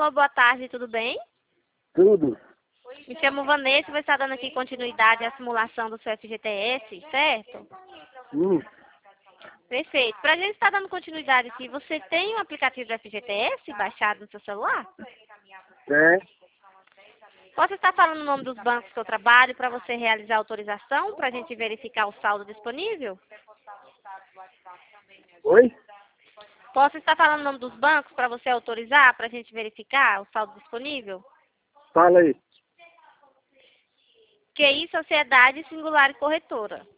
Alô, boa tarde, tudo bem? Tudo. Me chamo Vanessa, vou estar dando aqui continuidade à simulação do seu FGTS, certo? Perfeito. Para a gente estar dando continuidade aqui, você tem o aplicativo do FGTS baixado no seu celular? É. Posso estar falando o nome dos bancos que eu trabalho para você realizar a autorização, para a gente verificar o saldo disponível? Oi? Posso estar falando o nome dos bancos para você autorizar, para a gente verificar o saldo disponível? Fala aí. QI Sociedade Singular e Corretora.